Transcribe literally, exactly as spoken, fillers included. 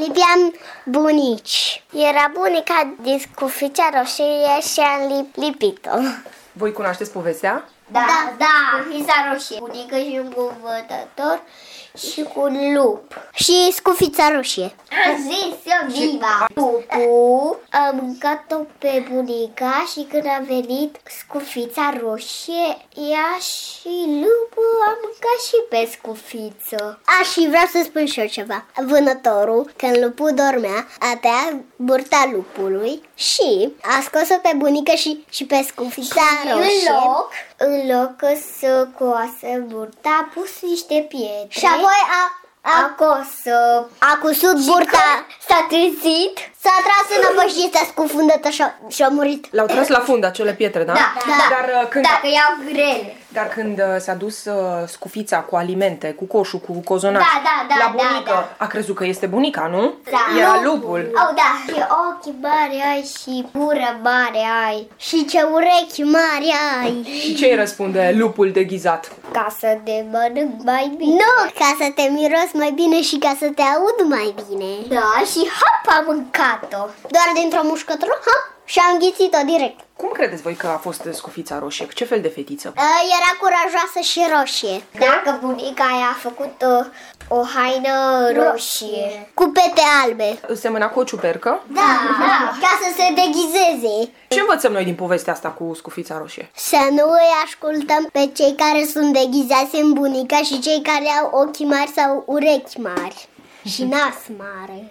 lipeam bunici. Era bunica din scufița roșie și am lipit-o. Voi cunoașteți povestea? Da, da, scufița roșie. Bunica și un cuvântător și cu un lup. Și scufița roșie. Am zis eu viva. Lupul a mâncat-o pe bunica și când a venit scufița roșie, ea și lupul a mâncat și pe scufiță. A, și vreau să spun și eu ceva. Vânătorul, când lupul dormea, a tăiat burta lupului și a scos-o pe bunică și, și pe scufița roșie. În loc, în loc să coasă burta, a pus niște pietre. Și apoi a... A cosă, a cusut burta, s-a trezit, s-a tras înapoi și s-a scufundat așa și a murit. L-au tras la fund acele pietre, da? Da, da. Dar, când, Dacă iau grele. Dar când uh, s-a dus uh, scufița cu alimente, cu coșul, cu cozonac, da, da, da, la bunică, da, da. a crezut că este bunica, nu? Da. Era lupul. Oh, da. Și ochi mari ai și gură mare ai și ce urechi mari ai. Și ce îi răspunde lupul deghizat? Ca să te mănânc mai bine. Nu, ca să te miros mai bine și ca să te aud mai bine. Da, și hop, am mâncat-o. Doar dintr-o mușcătură, hop, și am înghițit-o direct. Cum credeți voi că a fost scufița roșie? Ce fel de fetiță? Era curajoasă și roșie. Dacă bunica aia a făcut o, o haină roșie cu pete albe. Semăna cu o ciupercă? Da, da, ca să se deghizeze. Ce învățăm noi din povestea asta cu scufița roșie? Să nu îi ascultăm pe cei care sunt deghizați în bunica și cei care au ochi mari sau urechi mari și nas mare.